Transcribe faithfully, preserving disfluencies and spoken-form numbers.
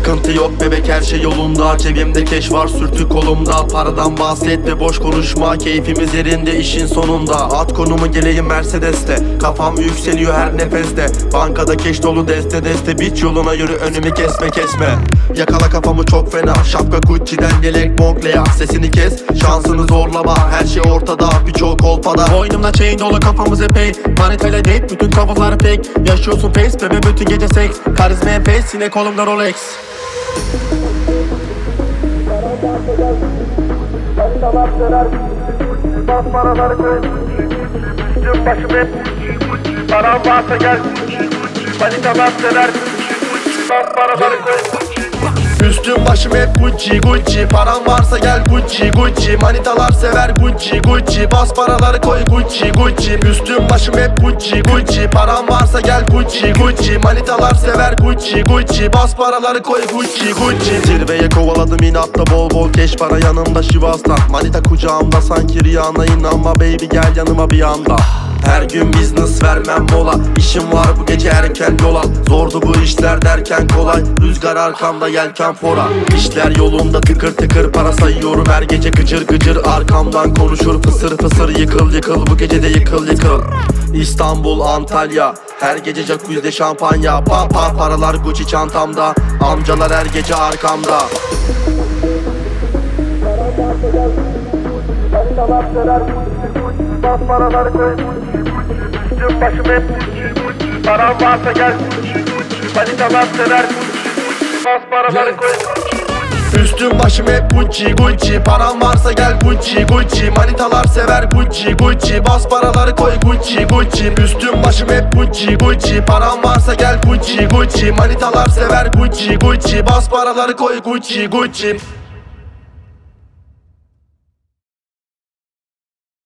Sıkıntı yok bebek, her şey yolunda. Cebimde keş var, sürtü kolumda. Paradan bahset ve boş konuşma, keyfimiz yerinde işin sonunda. At konumu geleyim Mercedes'te, kafam yükseliyor her nefeste. Bankada keş dolu deste deste, bit yoluna yürü, önümü kesme kesme. Yakala kafamı çok fena, şapka Gucci'den yelek Moncler. Sesini kes, şansını zorlama, her şey ortada, birçok kolpada. Boynumda chain dolu, kafamız epey. Manitayla date, bütün kafalar fake. Yaşıyorsun face bebe, bütün gece seks. Karizma enfes, yine kolumda Rolex. Manitalar döner, bas paraları koy. Üstüm başım hep param varsa gel. Manitalar döner, bas paraları koy. Üstüm başım hep Gucci Gucci, param varsa gel Gucci Gucci. Manitalar sever Gucci Gucci, bas paraları koy Gucci Gucci. Üstüm başım hep Gucci Gucci, param varsa gel Gucci Gucci. Manitalar sever Gucci Gucci, bas paraları koy Gucci Gucci. Zirveye kovaladım inatla, bol bol keş para yanımda Şivas'tan. Manita kucağımda sanki Rihanna, inanma baby gel yanıma bir anda. Her gün business vermem mola, işim var bu gece erken yol al. Zordu bu işler derken kolay, rüzgar arkamda yelken fora. İşler yolunda tıkır tıkır para sayıyorum her gece, gıcır gıcır arkamdan konuşur fısır fısır. Yıkıl yıkıl bu gece de yıkıl yıkıl. İstanbul Antalya, her gece jacuzzi'de şampanya. Pa pa paralar Gucci çantamda, amcalar her gece arkamda. Manitalar döner, bas paraları koy. Üstüm başım hep param varsa gel. Manitalar döner, bas paraları koy. Üstüm başım hep Gucci Gucci, param varsa gel Gucci Gucci. Manitalar sever Gucci Gucci, bas paraları koy Gucci Gucci. Üstüm başım hep Gucci Gucci, param varsa gel Gucci Gucci. Manitalar sever Gucci Gucci, bas paraları koy Gucci Gucci.